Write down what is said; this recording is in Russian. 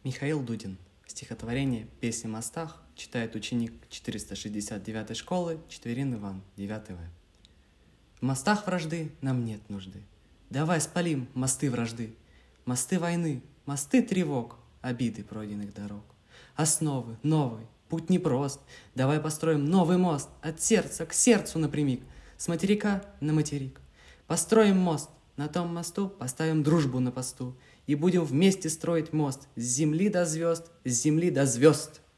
Михаил Дудин. Стихотворение «Песня о мостах» читает ученик 469 школы Четверин Иван, 9 В. В мостах вражды нам нет нужды. Давай спалим мосты вражды, мосты войны, мосты тревог, обиды пройденных дорог. Основы новый, путь непрост. Давай построим новый мост от сердца к сердцу напрямик, с материка на материк. Построим мост, на том мосту поставим дружбу на посту и будем вместе строить мост с земли до звезд, с земли до звезд.